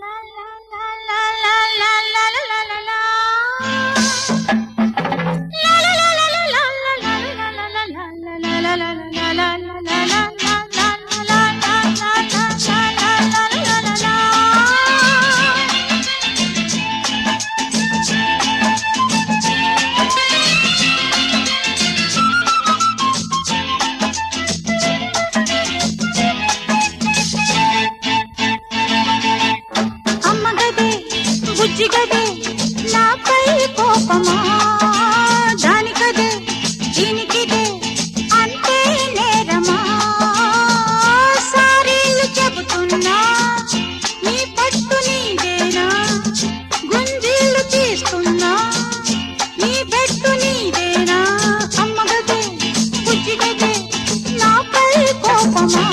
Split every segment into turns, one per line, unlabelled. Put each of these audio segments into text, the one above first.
బుజ్జిగదే నాపై కోపమా దానికదే దీనికిదే అంతే నేరమా సారీలు చెబుతున్నా నీ పట్టు నీదేనా గుంజీలు తీస్తున్నా నీ పెట్టు నీదేనా అమ్మగదే బుజ్జిగదే నాపై కోపమా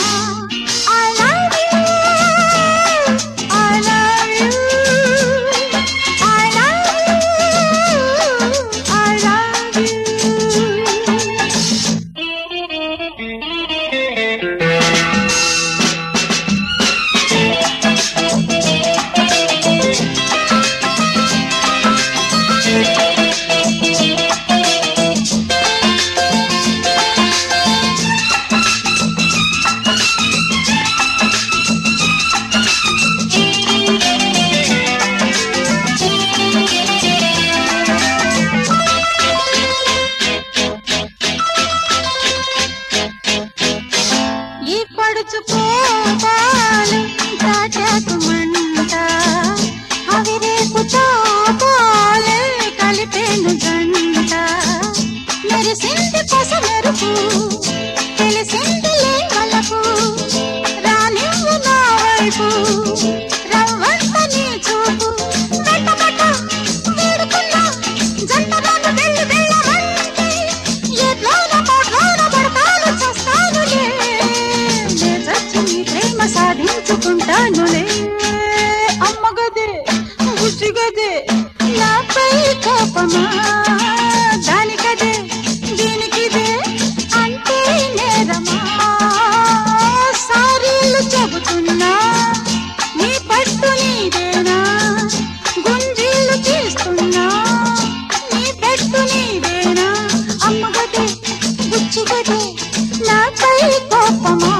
పడుచుకోవాలి తాటాకు మంట అవి రేపు తాపాలే కలిపేను గంట మెరిసింది కొస మెరుపు తెలిసింది లేవలకు రానివ్వు నా వైపు రవ్వంత నీ చూపు మెట్టమట వేడుకున్నా జంటలను వెళ్ళి వెళ్ళమంటే ఎట్లోన పోట్లోన పడతాను చస్తానులే ప్రేమ సాధించుకుంటానులే అమ్మగదే బుజ్జిగదే నాపై కోపమా దానికదే దీనికిదే అంటే నేరమా సారీలు చెబుతున్నా నీ పట్టు నీదేనా గుంజీలు తీస్తున్నా నీ పెట్టు నీదేనా అమ్మగదే బుజ్జిగదే నాపై కోపమా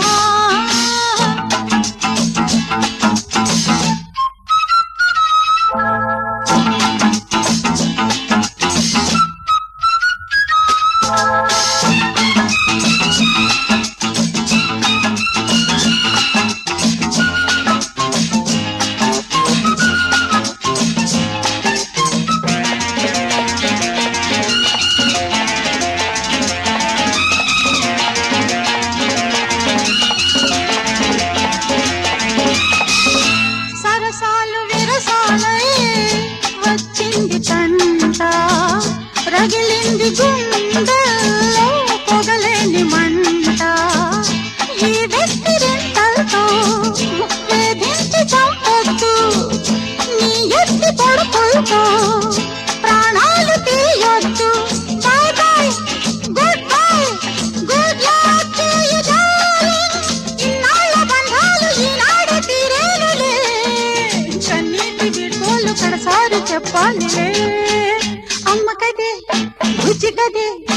సరసాలు విరసాలై వచ్చింది తంట రగిలింది గుండెల్లో పొగలేని మంట ఈ వ్యక్తి రెంటలతో వేధించి చంపొద్దు నీ ఎత్తి పొడుపులతో ప్రాణాలు తీయొద్దు bye bye good bye good luck to you darling ఇన్నాళ్ళ బంధాలు ఈనాడే తీరేనులే కన్నీటి బిడ్డోళ్ళు కడసారి చెప్పాలిలే అమ్మకదే బుజ్జిగదే